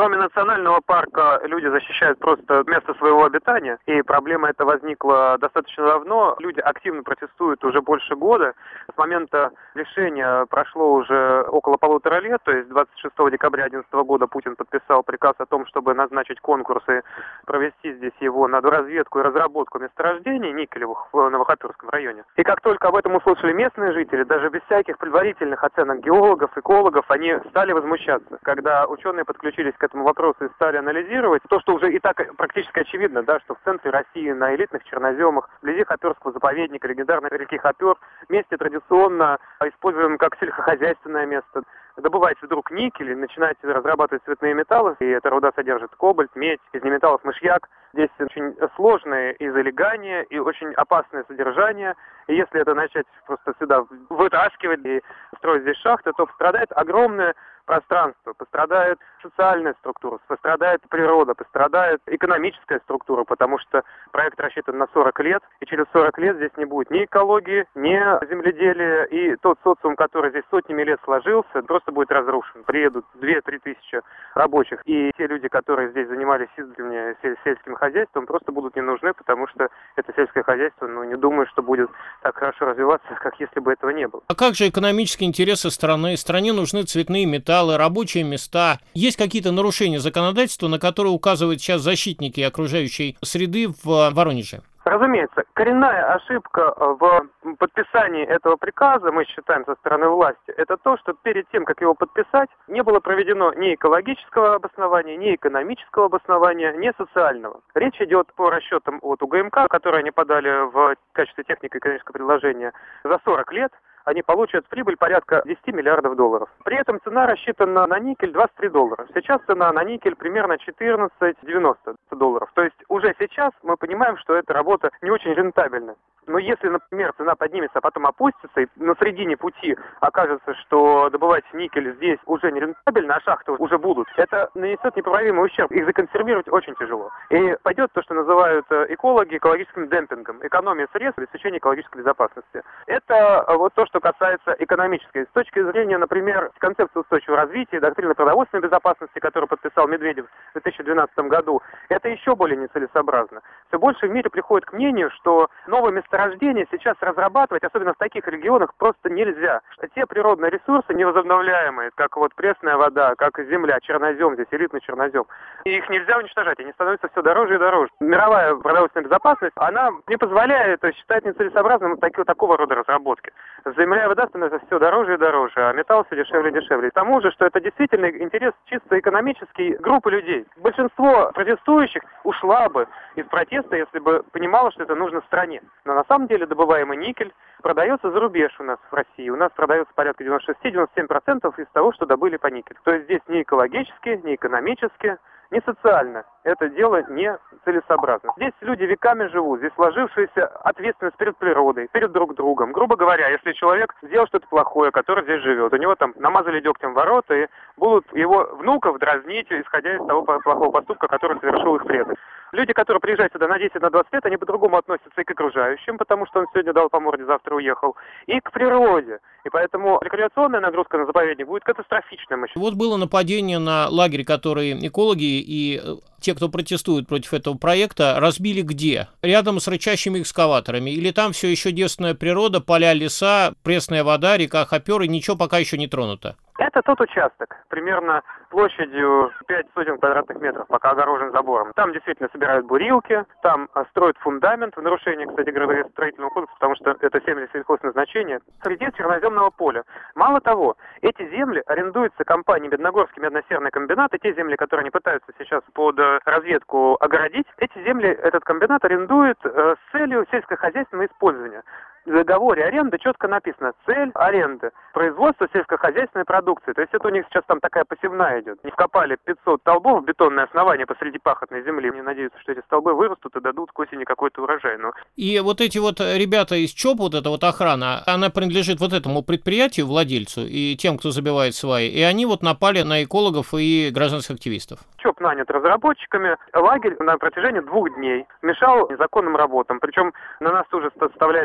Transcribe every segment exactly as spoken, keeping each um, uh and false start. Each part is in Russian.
Кроме национального парка, люди защищают просто место своего обитания, и проблема эта возникла достаточно давно. Люди активно протестуют уже больше года. С момента лишения прошло уже около полутора лет, то есть двадцать шестого декабря две тысячи одиннадцатого года Путин подписал приказ о том, чтобы назначить конкурсы, провести здесь его на разведку и разработку месторождений никелевых в Новохоперском районе. И как только об этом услышали местные жители, даже без всяких предварительных оценок геологов, экологов, они стали возмущаться. Когда ученые подключились к этому вопросу и стали анализировать, то, что уже и так практически очевидно, да, что в центре России, на элитных черноземах, вблизи Хоперского заповедника, легендарной реки Хопер, месте традиционно используем как сельскохозяйственное место, добываете вдруг никель и начинаете разрабатывать цветные металлы, и эта руда содержит кобальт, медь, из неметаллов мышьяк. Здесь очень сложные и залегания, и очень опасное содержание. И если это начать просто сюда вытаскивать и строить здесь шахты, то пострадает огромное пространство, пострадает социальная структура, пострадает природа, пострадает экономическая структура, потому что проект рассчитан на сорок лет, и через сорок лет здесь не будет ни экологии, ни земледелия, и тот социум, который здесь сотнями лет сложился, просто будет разрушен. Приедут две-три тысячи рабочих, и те люди, которые здесь занимались исследованиями сельским хозяйством, просто будут не нужны, потому что это сельское хозяйство, ну, не думаю, что будет так хорошо развиваться, как если бы этого не было. А как же экономические интересы страны? Стране нужны цветные металлы, рабочие места. Есть какие-то нарушения законодательства, на которые указывают сейчас защитники окружающей среды в Воронеже? Разумеется, коренная ошибка в подписании этого приказа, мы считаем, со стороны власти, это то, что перед тем, как его подписать, не было проведено ни экологического обоснования, ни экономического обоснования, ни социального. Речь идет по расчетам от УГМК, которые они подали в качестве технико-экономического предложения за сорок лет. Они получат прибыль порядка десять миллиардов долларов. При этом цена рассчитана на никель двадцать три доллара. Сейчас цена на никель примерно четырнадцать девяносто долларов. То есть уже сейчас мы понимаем, что эта работа не очень рентабельна. Но если, например, цена поднимется, а потом опустится, и на середине пути окажется, что добывать никель здесь уже не рентабельно, а шахты уже будут, это нанесет непоправимый ущерб. Их законсервировать очень тяжело. И пойдет то, что называют экологи экологическим демпингом, экономия средств, обеспечение экологической безопасности. Это вот то, что касается экономической. С точки зрения, например, концепции устойчивого развития, доктрины продовольственной безопасности, которую подписал Медведев в две тысячи двенадцатом году, это еще более нецелесообразно. Все больше в мире приходит к мнению, что новые месторождения сейчас разрабатывать, особенно в таких регионах, просто нельзя. Те природные ресурсы невозобновляемые, как вот пресная вода, как земля, чернозем, здесь элитный чернозем, их нельзя уничтожать, они становятся все дороже и дороже. Мировая продовольственная безопасность, она не позволяет считать нецелесообразным такие, такого рода разработки. Земля и вода становятся все дороже и дороже, а металл все дешевле и дешевле. И к тому же, что это действительно интерес чисто экономический группы людей. Большинство протестующих ушла бы из протеста, если бы понимало, что это нужно стране. Но на самом деле добываемый никель продается за рубеж у нас в России. У нас продается порядка девяносто шесть - девяносто семь процентов из того, что добыли по никелю. То есть здесь ни экологически, ни экономически, ни социально это дело не целесообразно. Здесь люди веками живут, здесь сложившаяся ответственность перед природой, перед друг другом. Грубо говоря, если человек сделал что-то плохое, который здесь живет, у него там намазали дегтем ворота и будут его внуков дразнить, исходя из того плохого поступка, который совершил их предок. Люди, которые приезжают сюда на десять - на двадцать лет, они по-другому относятся и к окружающим, потому что он сегодня дал по морде, завтра уехал, и к природе. И поэтому рекреационная нагрузка на заповедник будет катастрофичной. Вот было нападение на лагерь, который экологи и те, кто протестует против этого проекта, разбили где? Рядом с рычащими экскаваторами? Или там все еще девственная природа, поля, леса, пресная вода, река Хопер, и ничего пока еще не тронуто? Это тот участок, примерно площадью пять сотен квадратных метров, пока огорожен забором. Там действительно собирают бурилки, там строят фундамент, в нарушение, кстати, градостроительного кодекса, потому что это земли сельхозназначения, среди черноземного поля. Мало того, эти земли арендуются компанией Медногорский медно-серный комбинат, и те земли, которые они пытаются сейчас под разведку огородить, эти земли этот комбинат арендует э, с целью сельскохозяйственного использования. В договоре аренды четко написано цель аренды – производство сельскохозяйственной продукции. То есть это у них сейчас там такая посевная идет. Не вкопали пятьсот столбов в бетонное основание посреди пахотной земли. Мне надеются, что эти столбы вырастут и дадут к осени какой-то урожай. Но... И вот эти вот ребята из ЧОП, вот эта вот охрана, она принадлежит вот этому предприятию, владельцу, и тем, кто забивает сваи. И они вот напали на экологов и гражданских активистов. ЧОП нанят разработчиками. Лагерь на протяжении двух дней мешал незаконным работам. Причем на нас тоже составляли там администрацию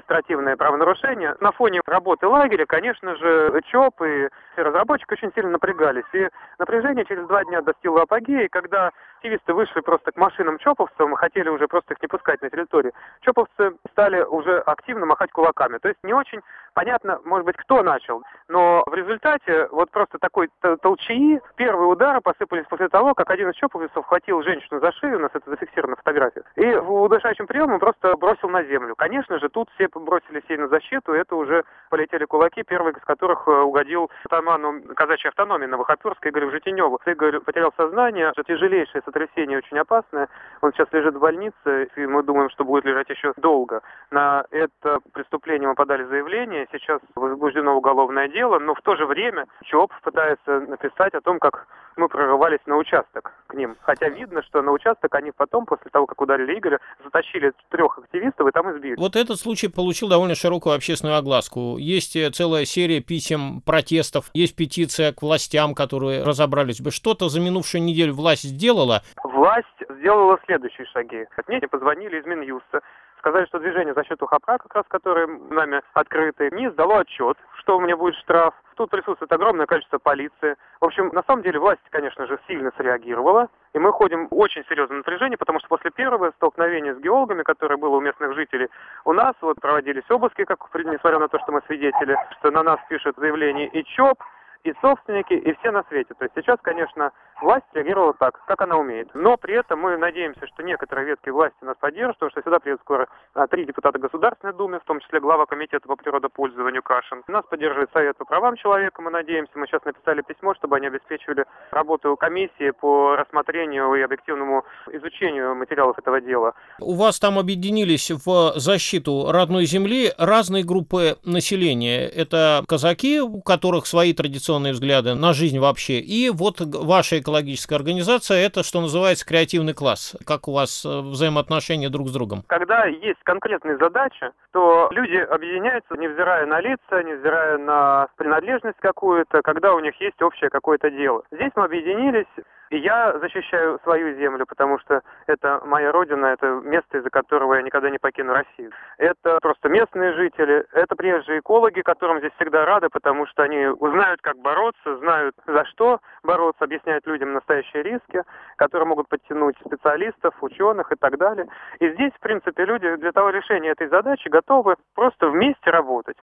административные правонарушения. На фоне работы лагеря, конечно же, ЧОП и все разработчики очень сильно напрягались. И напряжение через два дня достигло апогея, когда активисты вышли просто к машинам ЧОПовцам и хотели уже просто их не пускать на территорию. ЧОПовцы стали уже активно махать кулаками. То есть не очень понятно, может быть, кто начал. Но в результате вот просто такой толчаи, первые удары посыпались после того, как один из ЧОПовцев хватил женщину за шею, у нас это зафиксировано в фотографии, и удушающим приемом просто бросил на землю. Конечно же, тут все бросились ей на защиту, и это уже полетели кулаки, первый из которых угодил атаману казачьей автономии Новохоперской Игорю Житиневу. Игорь потерял сознание, это тяжелейшее сотрясение, очень опасное. Он сейчас лежит в больнице, и мы думаем, что будет лежать еще долго. На это преступление мы подали заявление, сейчас возбуждено уголовное дело, но в то же время ЧОП пытается написать о том, как мы прорывались на участок к ним. Хотя видно, что на участок они потом, после того, как ударили Игоря, затащили трех активистов и там избили. Вот этот случай получил довольно широкую общественную огласку. Есть целая серия писем, протестов, есть петиция к властям, которые разобрались бы. Что-то за минувшую неделю власть сделала? Власть сделала следующие шаги. Мне позвонили из Минюста. Сказали, что движение «Защиту Хапра», как раз которое нами открыто, не сдало отчет, что у меня будет штраф. Тут присутствует огромное количество полиции. В общем, на самом деле власть, конечно же, сильно среагировала. И мы ходим в очень серьезном напряжении, потому что после первого столкновения с геологами, которое было у местных жителей, у нас вот проводились обыски, как несмотря на то, что мы свидетели, что на нас пишут заявление и ЧОП, и собственники, и все на свете. То есть сейчас, конечно, власть реагировала так, как она умеет. Но при этом мы надеемся, что некоторые ветки власти нас поддержат, потому что сюда приедут скоро а, три депутата Государственной Думы, в том числе глава комитета по природопользованию Кашин. Нас поддерживает Совет по правам человека, мы надеемся. Мы сейчас написали письмо, чтобы они обеспечивали работу комиссии по рассмотрению и объективному изучению материалов этого дела. У вас там объединились в защиту родной земли разные группы населения. Это казаки, у которых свои традиционные взгляды на жизнь вообще. И вот ваша экологическая организация, это, что называется, креативный класс. Как у вас взаимоотношения друг с другом? Когда есть конкретные задачи, то люди объединяются, невзирая на лица, невзирая на принадлежность какую-то, когда у них есть общее какое-то дело. Здесь мы объединились, и я защищаю свою землю, потому что это моя родина, это место, из-за которого я никогда не покину Россию. Это просто местные жители, это прежде экологи, которым здесь всегда рады, потому что они узнают, как бороться, знают, за что бороться, объясняют людям настоящие риски, которые могут подтянуть специалистов, ученых и так далее. И здесь, в принципе, люди для того решения этой задачи готовы просто вместе работать.